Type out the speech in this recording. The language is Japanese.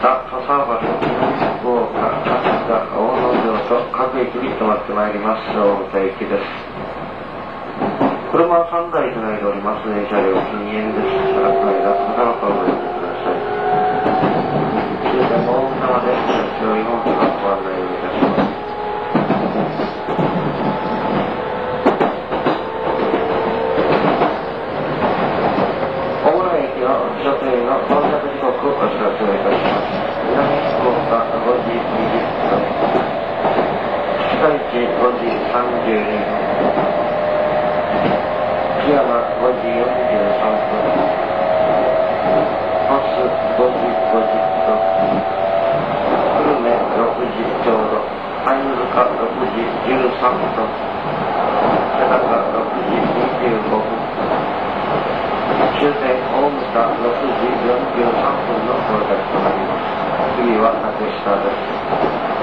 田、笠原、福岡、春日、大野城と各駅に停まってまいります。大牟田駅です。車は3台つないでおります。電車料金円です。車内が方々をご用意ください。終点の大牟田まで列車を4分ご案内をいたします。所定の到着時刻をお知らせをいたします。南福岡5時20分、北市5時32分、木山5時43分、鳥栖5時50分、久留米6時ちょうど、貝塚6時13分、世田谷6時25分、終点大牟田6時43分の到着となります。次は竹下です。